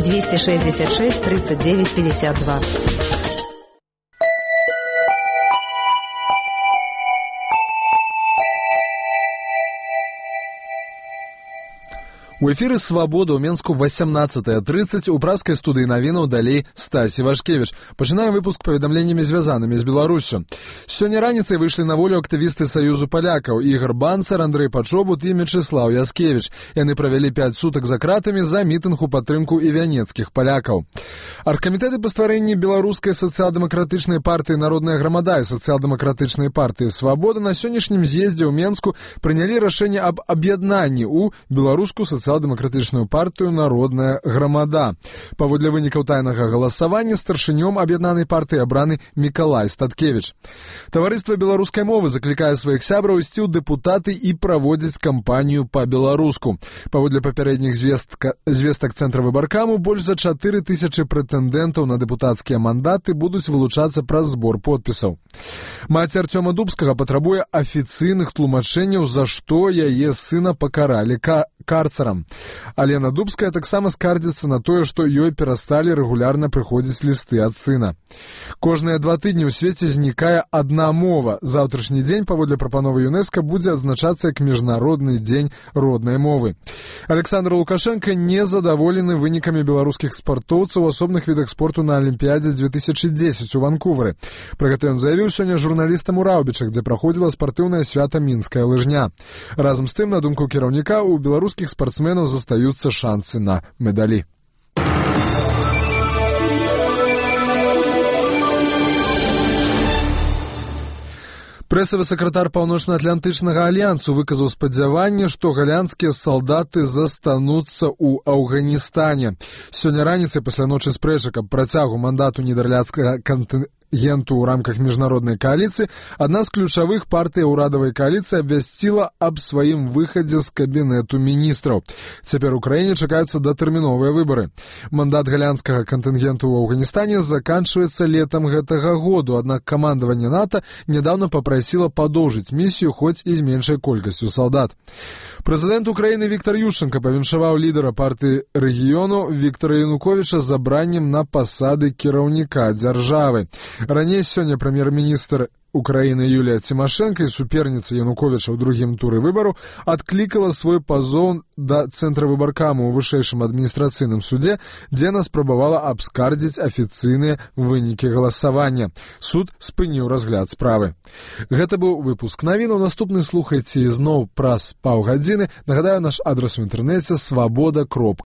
266 39 52. У эфіры «Свабода» ў Менску 18:30 у праскай студыі навінаў далей Стасі Вашкевіч. Пачынаем выпуск паведамленнямі звязанымі з Беларусю. Сёння раніцай выйшлі на волю актывісты Саюзу палякаў Ігор Банцар, Андрэй Пачобут і Мячыслаў Яскевіч. Яны правялі 5 сутак за кратамі за мітынг у падтрымку івянецкіх палякаў. Аргкамітэты па стварэнні беларускай сацыял-дэмакратычнай партыі «Народная грамада» і сацыял-дэмакратычнай партыі «Свабода» на сённяшнім з'ездзе ў Менску прынялі рашэнне аб аб'яднанні ў беларускую сацыял-дэмакратычную партыю «Народная грамада». Паводле вынікаў тайнага галасавання старшынём аб'яднанай партыі абраны Мікалай Статкевіч. Таварыства беларускай мовы заклікае сваіх сябраў ісці ў дэпутаты і праводзіць кампанію па-беларуску. Паводле папярэдніх звестак цэнтра выбаркаму больш за 4000 прэтэндэнтаў на дэпутацкія мандаты будуць вылучацца праз збор подпісаў. Маці Арцёма Дубскага патрабуе афіцыйных тлумачэнняў, за што яе сына пакаралі карцарам. Алена Дубская таксама скардзіцца на тое, што ёй перасталі рэгулярна прыходзіць лісты ад сына. Кожныя 2 тыдні ў свеце знікае адна мова. Заўтрашні дзень, паводле прапановы ЮНЕСКО, будзе адзначацца як міжнародны дзень роднай мовы. Александр Лукашенко не задаволены вынікамі беларускіх спартоўцаў у асобных відах спорту на Алімпіядзе 2010 у Ванкувары. Пра гэта ён заявіў сёння журналістам у Раўбічах, дзе праходзіла спартыўнае свята мінская лыжня. Разам з тым, на думку кіраўніка, у беларускіх спартсменаў застаюцца шансы на медалі. Прэсавы сакратар Паўночна-Атлантычнага альянсу выказаў спадзяванне, што галандскія салдаты застануцца ў Афганістане. Сёння раніцай пасля ночы спрэчак аб працягу мандату нідерландскага контынгенту ў рамках міжнароднай кааліцыі адна з ключавых партый ўрадавай кааліцыі абвясціла аб сваім выхадзе з кабінету міністраў. Цяпер у краіне чакаюцца датэрміновыя выбары. Мандат галандскага кантынгенту ў Афганістане заканчваецца летам гэтага году, аднак камандаванне НАТО нядаўна папрасіла падоўжыць місію, хоць і з меншай колькасцю салдат. Прэзідэнт Украіны Віктор Ющенка павіншаваў лідара партыі рэгіёну Віктора Януковіча з абраннем на пасады кіраўніка дзяржавы. Раней сёння прэм'ер-міністр Украіны Юлія Цімашэнка і суперніца Януковіча ў другім туры выбару адклікала свой пазоў да цэнтра выбаркаму ў вышэйшым адміністрацыйным судзе, дзе яна спрабавала абскардзіць афіцыйныя вынікі галасавання. Суд спыніў разгляд справы. Гэта быў выпуск навінаў. Наступны слухайце ізноў праз паўгадзіны. Нагадаю, наш адрас у інтэрнэце свабода.